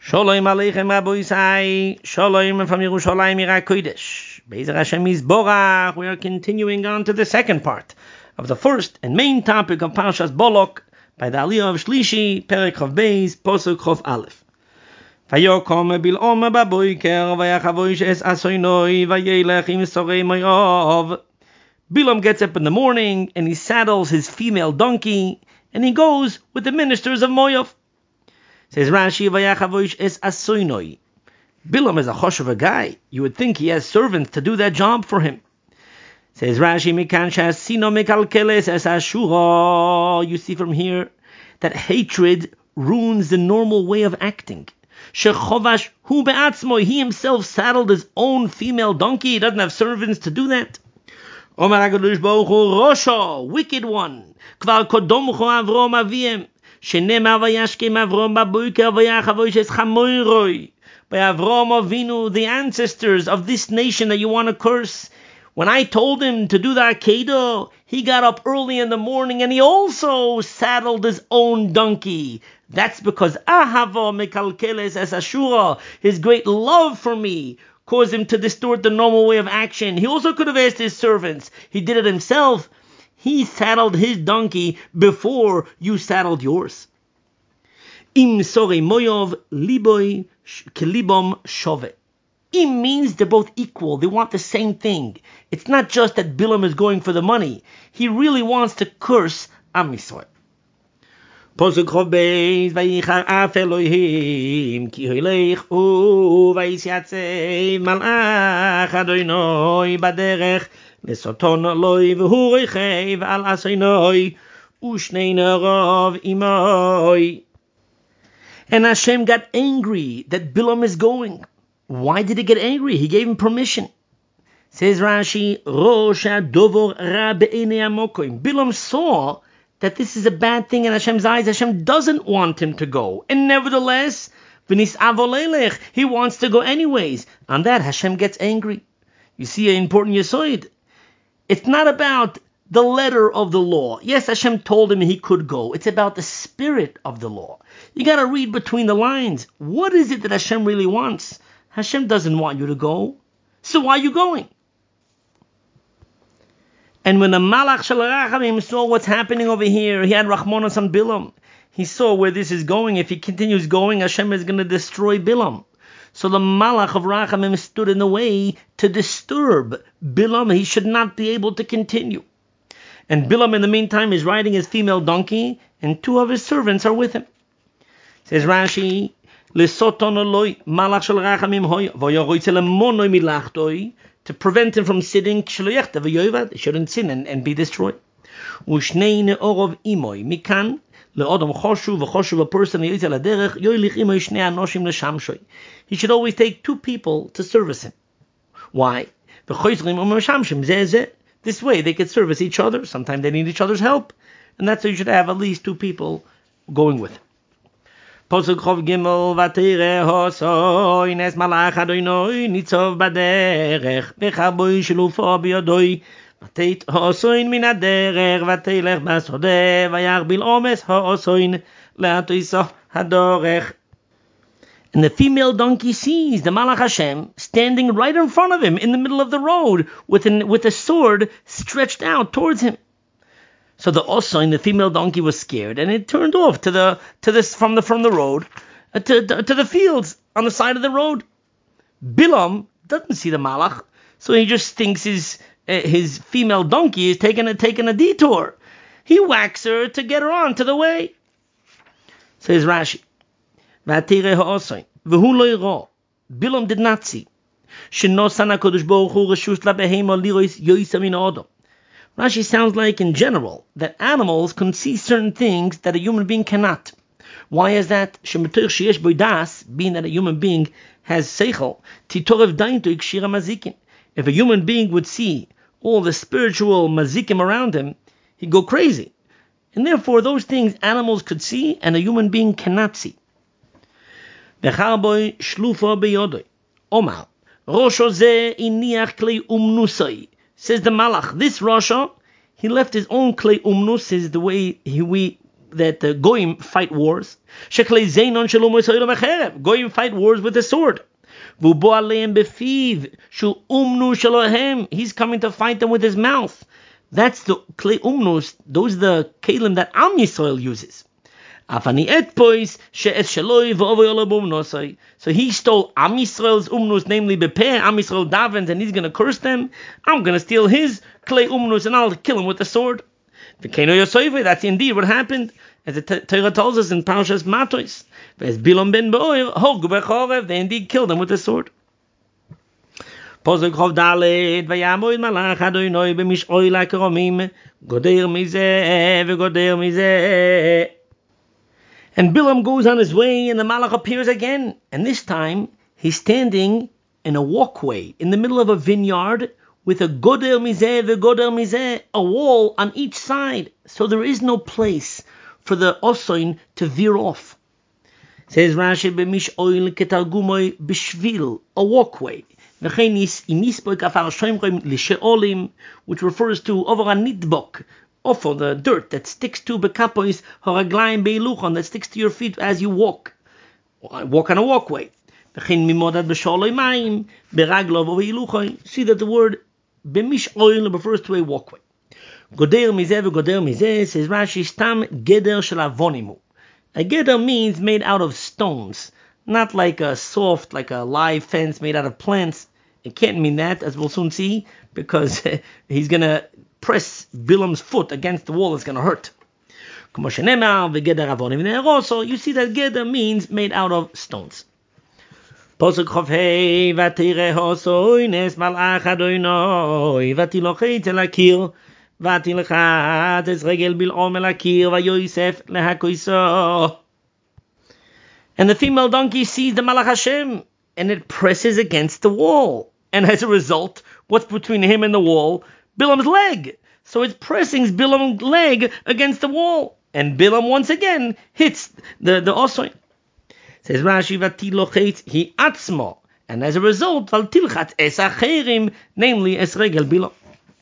Shalom Aleichem Raboisai. Shalom from Yerushalayim Yirat Kodesh. Be'ezer Hashem Yisborach. We are continuing on to the second part of the first and main topic of Parshas Bolok by the Aliyah of Shlishi, Perek Chav Beis, Posuk Chav Aleph. Vayokom Bil'om Baboiker Vayachavoish Es Asoinoi Vayelech Im Sorei Moyov. Bilam gets up in the morning and he saddles his female donkey and he goes with the ministers of Moav. Says Rashi, Vayachavoish es asoinoi. Bilam is a choshev guy. You would think he has servants to do that job for him. Says Rashi, Mikan shasino mekalkeles es ashura. You see from here that hatred ruins the normal way of acting. Shechovash hu be'atzmo. He himself saddled his own female donkey. He doesn't have servants to do that. Omar HaKadosh Baruch Hu, Rosho, wicked one. Kvar kodomchu Avrom aviem. Shenema vayashkem Avrom baboiker vayachavoish es chamoiroi. By Avrom Avinu, the ancestors of this nation that you want to curse, when I told him to do the Akedah, he got up early in the morning and he also saddled his own donkey. That's because Ahavo mekalkeles es ashura, his great love for me, caused him to distort the normal way of action. He also could have asked his servants. He did it himself. He saddled his donkey before you saddled yours. Im sorei moyov liboy kelibom shove. Im means they're both equal. They want the same thing. It's not just that Bilam is going for the money. He really wants to curse Am Yisrael. Posuk Chav Beis vayichar af Elohim ki hoilech u vayisyatzei malach Adonai baderech lesoton loi v'hu reichev al asoinoi u'shnei narav imoi. And Hashem got angry that Bilam is going. Why did he get angry? He gave him permission. Says Rashi, Rosh HaDovor Ra be'enei hamokim. Bilam saw that this is a bad thing in Hashem's eyes. Hashem doesn't want him to go. And nevertheless, v'nis avolelech, he wants to go anyways. On that, Hashem gets angry. You see an important yesod. It's not about the letter of the law. Yes, Hashem told him he could go. It's about the spirit of the law. You got to read between the lines. What is it that Hashem really wants? Hashem doesn't want you to go. So why are you going? And when the Malach Shel Rachamim saw what's happening over here, he had Rachmanos on Bilam. He saw where this is going. If he continues going, Hashem is going to destroy Bilam. So the Malach of Rachamim stood in the way to disturb Bilam. He should not be able to continue. And Bilam, in the meantime, is riding his female donkey, and two of his servants are with him. Says Rashi, Lesoton oloi Malach Shel Rachamim hoy v'yoroitze lemonoi milachtoi, to prevent him from sitting, they shouldn't sin and be destroyed. Ushnei ne'orov imoi mikan le'odom choshu v'choshu, a person yoytze laderech yoylich imoi shnei anoshim l'shamshoi. He should always take two people to service him. Why? This way they could service each other. Sometimes they need each other's help, and that's why you should have at least two people going with him. Posuk Chav Gimel Vatere Hosoin Es Malach Adonai Nitzov Baderech Bechaboy Shilufo Biyodoi Vateit Hosoin Min Aderech Vatelech Basodeh Vayach Bil'om Es Hosoin Le'atoiso Hadorech. And the female donkey sees the Malach Hashem standing right in front of him in the middle of the road with a sword stretched out towards him. So the Osoin, the female donkey, was scared, and it turned off from the road to the fields on the side of the road. Bilam doesn't see the Malach, so he just thinks his female donkey is taking a detour. He whacks her to get her on to the way. Says Rashi, Vatire ha'Osoin v'hu lo yiro. Bilam did not see. Shenosan HaKadosh Baruch Hu reshus labehema lirois yoysa min ha'odom. Rashi sounds like, in general, that animals can see certain things that a human being cannot. Why is that? Being that a human being has seichel, if a human being would see all the spiritual mazikim around him, he'd go crazy. And therefore, those things animals could see and a human being cannot see. Omar, says the Malach, this Rasha, he left his own klei umnus, is the way that the Goyim fight wars. Goyim fight wars with the sword. He's coming to fight them with his mouth. That's the klei umnus. Those are the kelim that Am Yisrael uses. So he stole Am Yisrael's umnus, namely Bepeh. Am Yisrael davens and he's going to curse them. I'm going to steal his klei umnus and I'll kill him with the sword. That's indeed what happened, as the Torah tells us in Parshas Matos. They indeed killed him with the sword. And Bilam goes on his way, and the Malach appears again. And this time, he's standing in a walkway in the middle of a vineyard with a goder mizeh, a wall on each side. So there is no place for the osoin to veer off. Says Rashi, b'mish oil ketargumoy b'shvil, a walkway. Which refers to over a nidbok, off of the dirt that sticks to bekapois horaglayim beiluchon, that sticks to your feet as you walk. Walk on a walkway. See that the word b'mish oil refers to a walkway. Goder mizeh, says Rashi, stam geder shel avonimu. A geder means made out of stones, not like a soft, like a live fence made out of plants. It can't mean that, as we'll soon see, because he's going to press Bilam's foot against the wall. It's going to hurt. So you see that geder means made out of stones. Posuk Chofhei Vatire Hosoines Malach Adonai Vatilochet El Akir Vatilchat Es Regel Bil'om El Akir VaYosef Lehakoiso. And the female donkey sees the Malach Hashem, and it presses against the wall. And as a result, what's between him and the wall? Bilam's leg. So it's pressing Bilam's leg against the wall. And Bilam once again hits the osoin. Says Rashi, Vatilochet hi atzmo. And as a result, Vatilchat es acherim, namely es regel Bilam.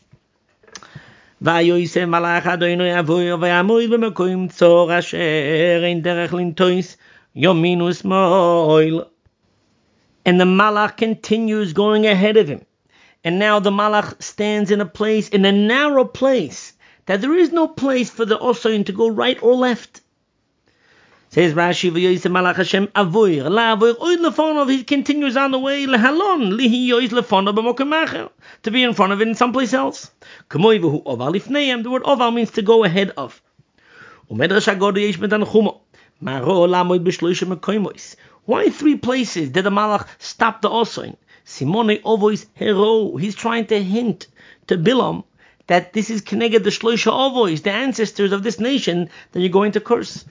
VaYosef malach Adonai avoy v'yamoid b'mekoim tzor asher ein derech lintois yomin u'smoil. And the malach continues going ahead of him. And now the malach stands in a narrow place, that there is no place for the osoin to go right or left. Says Rashi, v'yoyse malach Hashem avoir, la'avoir oid lefonov, he continues on the way, lehalon, lihi yoyz lefonov b'mokem acher, to be in front of it in someplace else. K'moi v'hu oval lifneim, the word oval means to go ahead of. U'medrash agod yesh medan chumo, maro lamoid b'shloisha mekoimois. Why 3 places did the malach stop the osoin? Simone ovois hero. He's trying to hint to Bilam that this is connected the shloisha ovois, the ancestors of this nation that you're going to curse.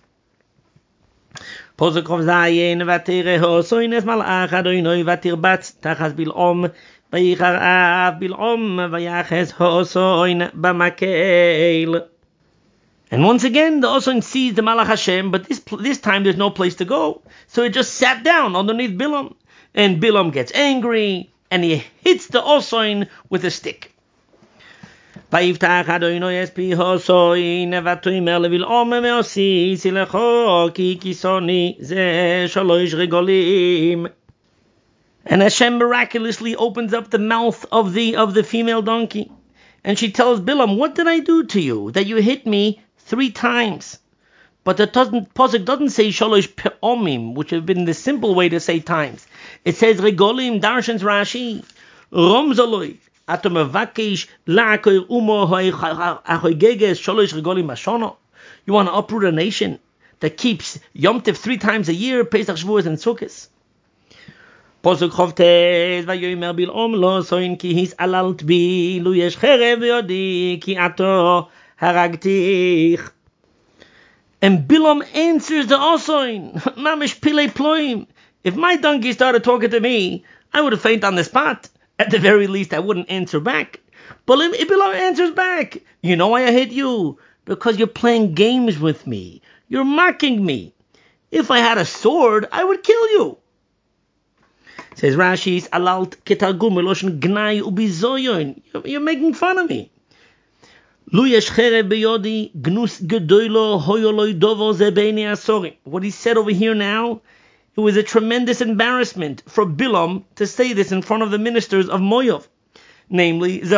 Posukov zayin vatere osoin es malach Adonai vatir bat tachas Bil'om vayichar av Bil'om vayaches osoin b'makel. And once again, the osoin sees the Malach Hashem, but this time there's no place to go. So it just sat down underneath Bilam. And Bilam gets angry, and he hits the osoin with a stick. Vayiftach Adonai es pi osoin vatoimer leBil'om me'osi silecho ki kisoni ze shalosh regolim. And Hashem miraculously opens up the mouth of the female donkey. And she tells Bilam, what did I do to you that you hit me 3 times? But the Pasuk doesn't say shalosh pe'omim, which would have been the simple way to say times. It says regolim, darshans Rashi, romzoloi, ato mevakesh la'akoir umo ha'chogeges shalosh regolim mashono. You want to uproot a nation that keeps Yom Tov 3 times a year, Pesach, Shavuos, and Sukkot. Posuk Chovtes vayomer Bil'om lo soin ki his alalt bi lu yesh cherev yodi ki ato haragtich. And Bilam answers the osoin, mamish pilei ploim. If my donkey started talking to me, I would have fainted on the spot. At the very least, I wouldn't answer back. But if Bilam answers back, you know why I hit you? Because you're playing games with me. You're mocking me. If I had a sword, I would kill you. Says Rashi's alalt ketargum eloshen gnai ubizoyon. You're making fun of me. What he said over here now, it was a tremendous embarrassment for Bilam to say this in front of the ministers of Moav. Namely, this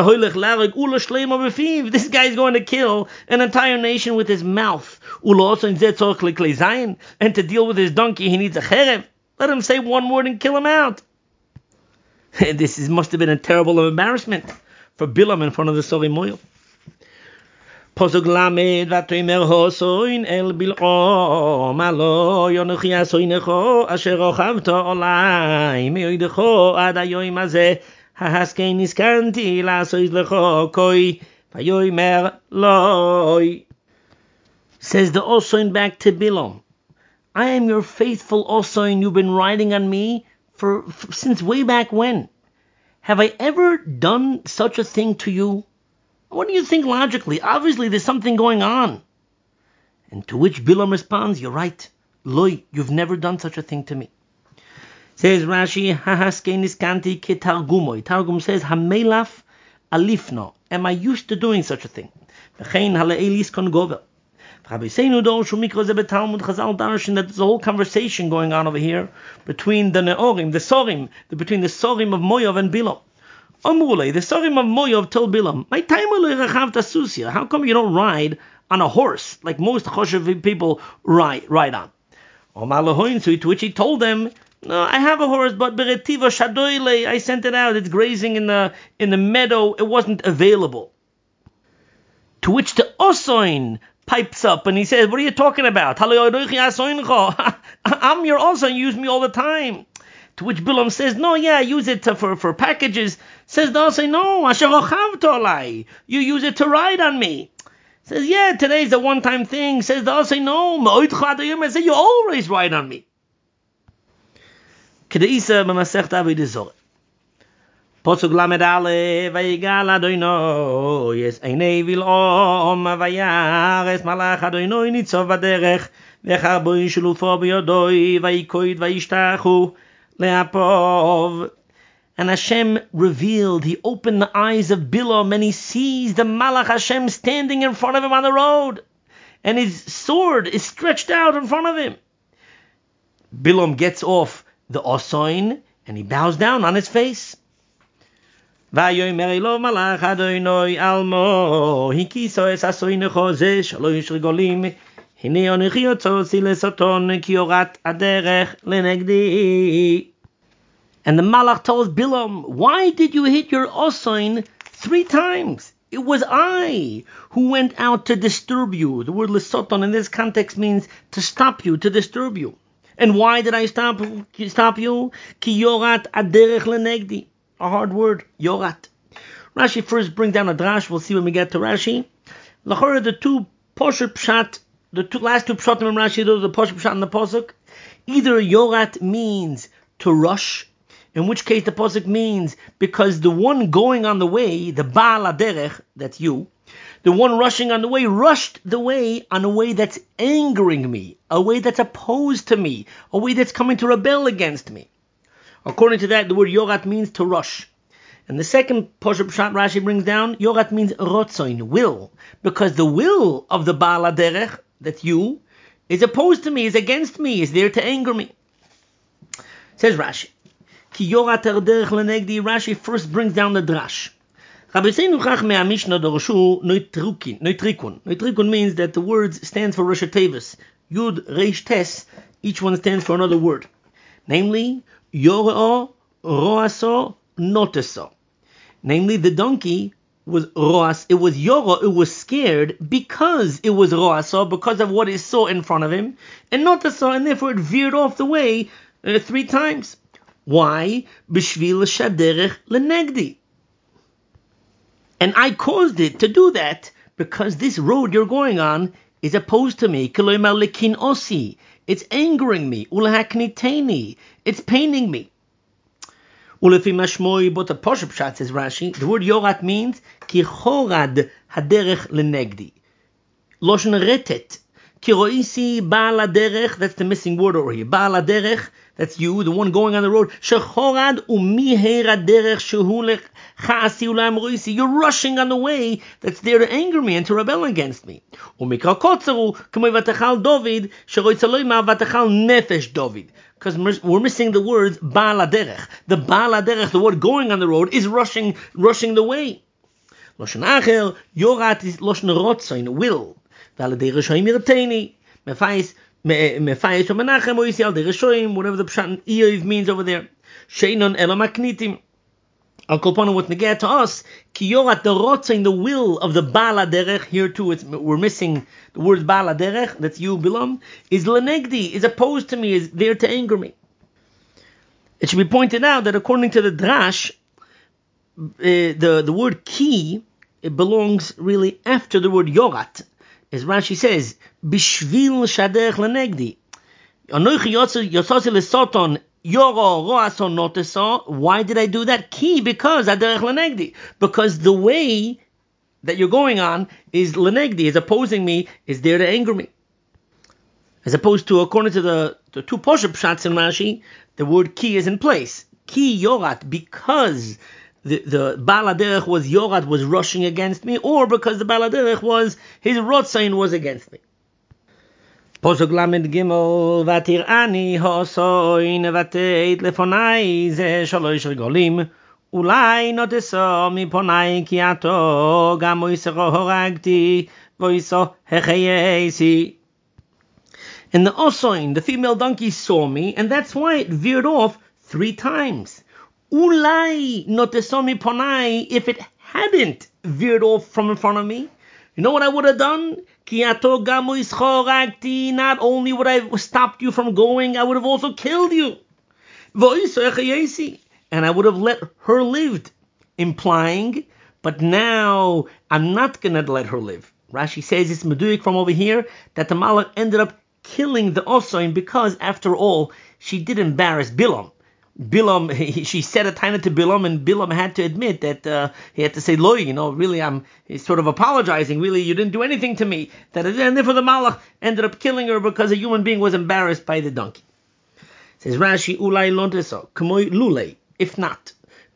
guy is going to kill an entire nation with his mouth. And to deal with his donkey, he needs a cherev. Let him say one word and kill him out. This must have been a terrible embarrassment for Bilam in front of the Sori Moav. Posuk lamed vatoimer hosoin el bil'om alo yonochi asoinecho asher ochavto olai meoidecho ad hayoim hazeh hahaskein niskanti lasois lecho koi vayoimer loi. Says the Osoin back to Bilam, I am your faithful Osoin. You've been riding on me since way back when. Have I ever done such a thing to you? What do you think logically? Obviously, there's something going on. And to which Bilam responds, you're right. Loi, you've never done such a thing to me. Says Rashi, Hahaske niskanti ketargumoy. Targum says, Hamelaf alifno. Am I used to doing such a thing? V'chein hale'elis kon gover. V'chabeseinu dor shumikro ze betalmud chazal darshan that there's a whole conversation going on over here between the Neorim, the Sorim, between the Sorim of Moav and Bilam. Amrulei, the Sorim of Moav told Bilam, my time susya. How come you don't ride on a horse like most Choshev people ride on? To which he told them, no, I have a horse, but beretiva shadoile, I sent it out. It's grazing in the meadow. It wasn't available. To which the Osoin pipes up and he says, what are you talking about? I'm your Osoin. You use me all the time. To which Bilam says, no, yeah, I use it for packages. Says the Osoin, no, asher ochavto olai. You use it to ride on me. Says, yeah, today's a one-time thing. Says the Osoin, no, I say you always ride on me. Kedeisa b'masechta Avodah Zarah. Posuk lamed aleph vayigal Adonai yes einei vil'om vayares malach Adonai nitzov baderech v'charboin shelufo b'yodoi vayikoid vayishtachu le'apov. And Hashem revealed, he opened the eyes of Bilam and he sees the Malach Hashem standing in front of him on the road. And his sword is stretched out in front of him. Bilam gets off the Osoin and he bows down on his face. Vayomer elo Malach Adonai almo hikiso es asoinecho ze shalosh regolim hine onechi otzosi lesoton ki orat aderech lenegdi. And the Malach told Bilam, why did you hit your Osoin 3 times? It was I who went out to disturb you. The word lesoton in this context means to stop you, to disturb you. And why did I stop you? Ki yorat aderech lenegdi. A hard word, yorat. Rashi first brings down a drash. We'll see when we get to Rashi. L'chora, the two posher pshat, last two pshatim in Rashi, those are the posher pshat and the posuk. Either yorat means to rush, in which case the posuk means because the one going on the way, the Baal Aderech, that's you, the one rushing on the way, rushed the way on a way that's angering me, a way that's opposed to me, a way that's coming to rebel against me. According to that, the word yorat means to rush. And the second posher pshat Rashi brings down, yorat means rotzoin, will, because the will of the Baal Aderech, that's you, is opposed to me, is against me, is there to anger me. Says Rashi. Ki yorat aderech lenegdi. Rashi first brings down the drash. Chabeseinu chach mea Mishnah dorshu noitrikun. Noitrikun means that the words stands for Rosh Tevis. Yud, Reish, Tes. Each one stands for another word. Namely, yoreo, roaso, noteso. Namely, the donkey was roas. It was yoro. It was scared because it was roaso, because of what it saw in front of him, and noteso, and therefore it veered off the way 3 times. Why? B'shvil shaderech lenegdi. And I caused it to do that because this road you're going on is opposed to me. K'loimar lekin osi. It's angering me. Ulahakniteni. It's paining me. Ulefi mashmoi, but the posher pshat says Rashi, the word yorat means ki chorad haderech lenegdi. Loshen retet. Kiroisi Baal Derech, that's the missing word over here. Baal Derech, that's you, the one going on the road. Shechorad umiheira derech shehulech chaasi ulam roisi. You're rushing on the way that's there to anger me and to rebel against me. Umikra kotzeru k'moi vatachal David sheroitzaloi ma vatachal nefesh David. Because we're missing the words Baal Derech. The Baal Derech, the word going on the road, is rushing the way. Loshen Achel, Yorat is Loshen Rotzain, will. Whatever the pshat Eiv means over there. Sheinon elamaknitim. Al kolpana what neged to us. Ki yorat the rotzain, the will of the Baal Derech. Here too, we're missing the word Baal Derech. That's you, Bilam. Is lenegdi, is opposed to me, is there to anger me. It should be pointed out that according to the Drash, the word ki, it belongs really after the word yorat. As Rashi says, Bishvil Shadech Lenegdi. Anoichi Yotzasi Lesoton Yoro Roason Noteso. Why did I do that? Ki, because Aderech Lenegdi. Because the way that you're going on is Lenegdi, is opposing me, is there to anger me. As opposed to, according to the two Posher Pshats in Rashi, the word ki is in place. Ki Yorat, because the Baal Derech was Yorat, was rushing against me, or because the Baal Derech was, his Rotzain was against me. Posuk Lamed Gimel, Vatir Ani Hosoin Vateit Lefonai Ze Shalosh Regolim, Ulai Noteso Miponai Kiato Gamo Isero Horagti Voiso Hecheyesi. And the Osoin, the female donkey, saw me, and that's why it veered off 3 times. Ulai notesomi ponai, if it hadn't veered off from in front of me, you know what I would have done? Kiato gamu ischoragti, not only would I have stopped you from going, I would have also killed you. And I would have let her live, implying, but now I'm not going to let her live. Rashi says it's meduik from over here that the Malach ended up killing the Osoin because, after all, she did embarrass Bilam. She said a tiny to Bilam, and Bilam had to admit that he had to say, "Loi, really, he's sort of apologizing. Really, you didn't do anything to me." And therefore, the Malach ended up killing her because a human being was embarrassed by the donkey. Says Rashi, "Ulai lonteso k'moi lulei." If not,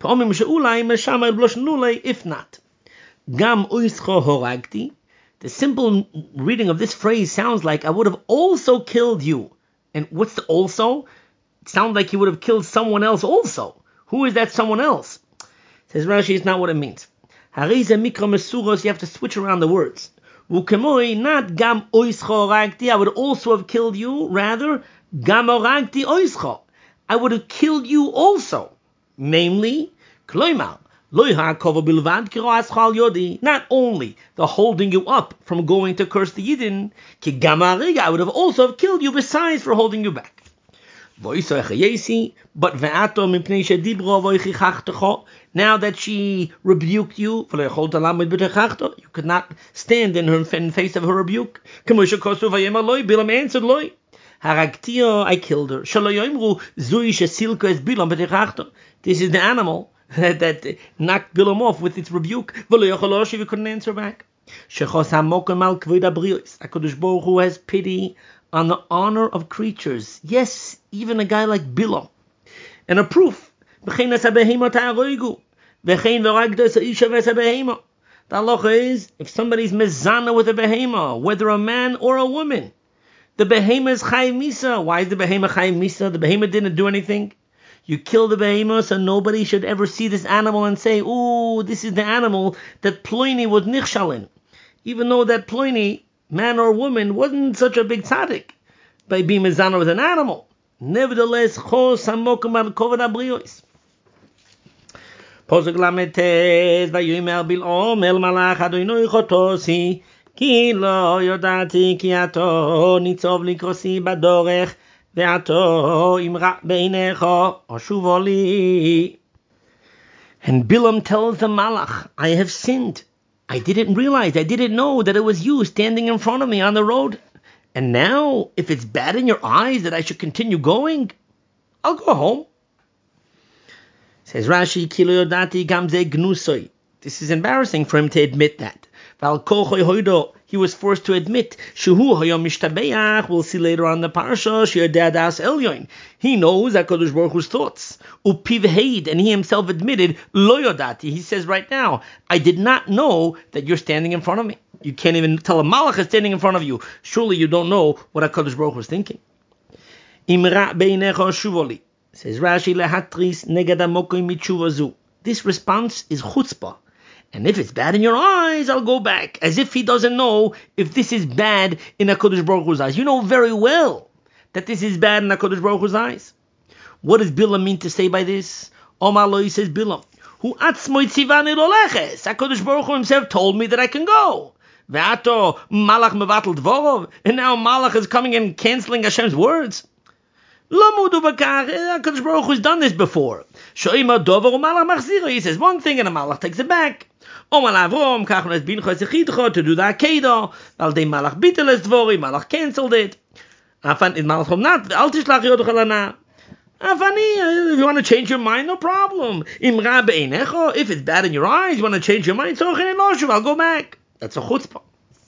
if not, gam uischo horagti. The simple reading of this phrase sounds like I would have also killed you. And what's the also? It sounds like he would have killed someone else also. Who is that someone else? Says Rashi, it's not what it means. Harize mikra mesuros, you have to switch around the words. Ukemoi, not gam oischo ragti, I would also have killed you. Rather, gam oragti oischo, I would have killed you also. Namely, kloimar. Not only the holding you up from going to curse the Yidden, I would have also killed you besides for holding you back. But now that she rebuked you, you could not stand in face of her rebuke. Bilam answered, Loi. I killed her. This is the animal that knocked Bilam off with its rebuke. You couldn't answer back. HaKadosh Baruch Hu has pity on the honor of creatures. Yes, even a guy like Bilam. And a proof. The halacha is, if somebody's mezana with a behema, whether a man or a woman, the behema is chayim misa. Why is the behema chayim misa? The behema didn't do anything. You kill the behemoth, so nobody should ever see this animal and say, "Oh, this is the animal that Ploini was nichshalin," even though that Ploini, man or woman, wasn't such a big tzaddik by being mezana with an animal. Nevertheless, chos hamokum al kovod habriyos. Posuk lametes vayomer Bil'om el malach Adonai chotosi ki lo yodati ki ato nitzov likrosi badorech. And Bilam tells the Malach, I have sinned. I didn't realize, I didn't know that it was you standing in front of me on the road. And now, if it's bad in your eyes that I should continue going, I'll go home. Says Rashi, Kilo Yodati Gamze Gnusoi. This is embarrassing for him to admit that. He was forced to admit. We'll see later on the parsha. He knows HaKadosh Baruch Hu's thoughts. And he himself admitted, Lo yodati. He says right now, I did not know that you're standing in front of me. You can't even tell a malach is standing in front of you. Surely you don't know what HaKadosh Baruch Hu was thinking. Says Rashi, this response is chutzpah. And if it's bad in your eyes, I'll go back. As if he doesn't know if this is bad in HaKadosh Baruch Hu's eyes. You know very well that this is bad in HaKadosh Baruch Hu's eyes. What does Bilam mean to say by this? Omar Loi says Bilam, Hu atzmoi tzivani loleches. HaKadosh Baruch Hu himself told me that I can go. Ve'ato malach mevatel dvorov. And now malach is coming and canceling Hashem's words. HaKadosh Baruch Hu has done this before. He says one thing and a malach takes it back. To do the Akedah. Malach bitel es dvori. Malach cancelled it. If you want to change your mind, no problem. If it's bad in your eyes, you want to change your mind, I'll go back. That's a chutzpah.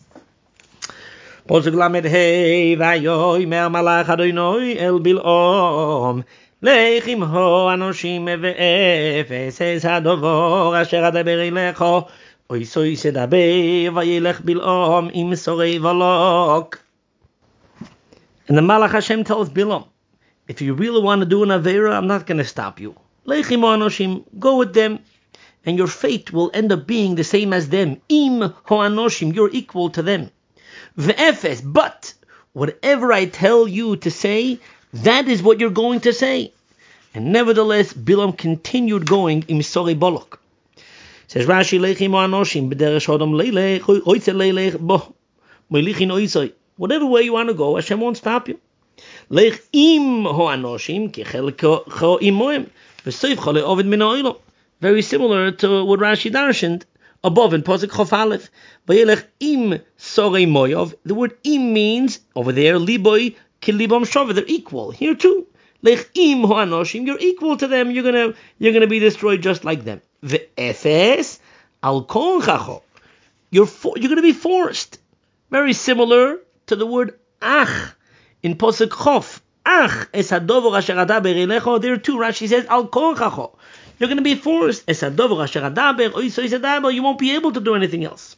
Posuk lamed hey vayomer malach Adonai el Bil'om lechim ho anoshim ve'efes es hadovor asher adaber elecho oisoi sedaber vayelech Bil'om im sorei volok. And the Malach Hashem tells Bilam, if you really want to do an Aveira, I'm not going to stop you. Lechim ho anoshim, go with them, and your fate will end up being the same as them. Im ho anoshim, you're equal to them. Ve'efes, but whatever I tell you to say, that is what you're going to say. And nevertheless, Bilam continued going im sorei bolok. Says Rashi, lechim ho anoshim b'derech shodom leilech oitze leilech bo melichin oisoi. Whatever way you want to go, Hashem won't stop you. Lech im ho anoshim ki chelko imoim v'soif chole ovid min ha'olam. Very similar to what Rashi darshaned above in Posuk Chof Aleph. Vayelech im sorei moyov. The word im means over there liboy ki libam shove. They're equal. Here too. Lech im ho anoshim. You're equal to them. You're gonna be destroyed just like them. Ve'efes al kon chacho. You're gonna be forced. Very similar to the word ach in Posuk Chof. Ach es hadovor asher adaber elecho. There too Rashi says al kon chacho. You're going to be forced. Es hadovor asher adaber oisoi sedaber. You won't be able to do anything else.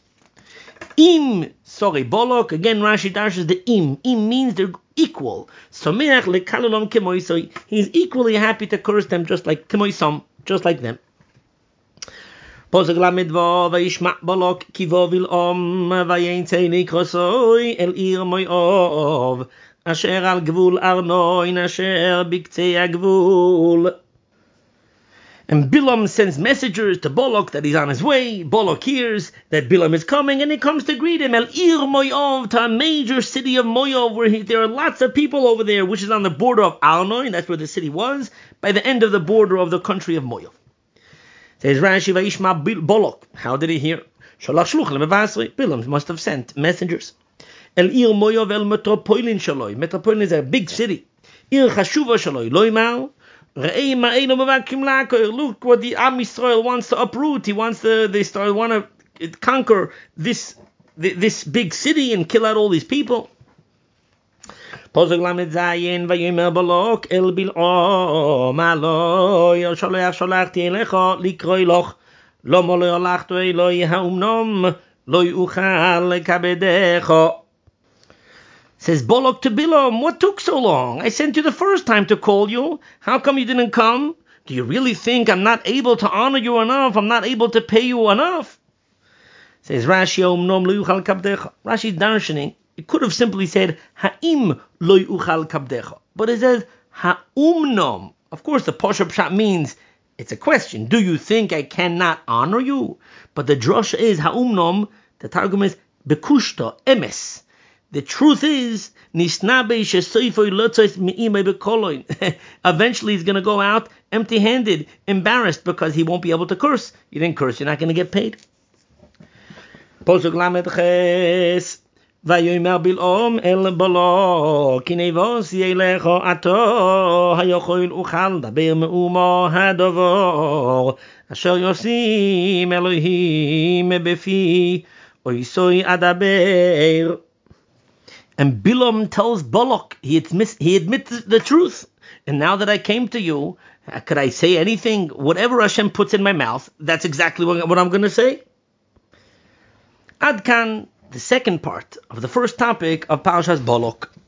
Im sorei bolok. Again Rashi dashes the im. Im means they're equal. Someach lekalolom kemoisoi. He's equally happy to curse them just like kemoisom, just like them. Posuk lamed vav vayishma bolok kivo vil'om vayentzei nikrosoi el ir moyov asher al gvul arnoin asher biktzei agvul. And Bilam sends messengers to Bolok that he's on his way. Bolok hears that Bilam is coming and he comes to greet him. El Ir Moyov, to a major city of Moyov where there are lots of people over there, which is on the border of Arnoin. That's where the city was, by the end of the border of the country of Moyov. Says Rashi, Vayishma Bolok. How did he hear? Shalach shluch lemevasri. Bilam must have sent messengers. El Ir Moyov el Metropolin Shaloi. Metropolin is a big city. Ir Chashuva Shaloi. Loimal. Look what the Am Yisrael wants to uproot. He wants want to conquer this big city and kill out all these people. Posuk lamed zayin vayomer balok el bil'om aloy el sholachti elecha likroi loch lo molo yolachtu eloi ha'umnom lo yuchal kabedecha. Says Bolok to Bilam, what took so long? I sent you the first time to call you. How come you didn't come? Do you really think I'm not able to honor you enough? I'm not able to pay you enough? Says Rashi, Rashi's darshaning. It could have simply said, Ha'im lo yuchal kabdecha. But it says, Ha'umnom. Of course, the Poshup Pshat means, it's a question. Do you think I cannot honor you? But the drush is, Ha'umnom, the Targum is, Bekushta, emes. The truth is, eventually he's going to go out empty-handed, embarrassed, because he won't be able to curse. You didn't curse, you're not going to get paid. Posuk lamed ches vayomer bil'om el balok kinevos yelecho ato hayochol uchal daber meumo hadovor asher yosim Elohim befi Oisoi adaber. And Bilam tells Balak, he admits the truth. And now that I came to you, could I say anything? Whatever Hashem puts in my mouth, that's exactly what I'm going to say. Adkan, the second part of the first topic of Parashas Balak.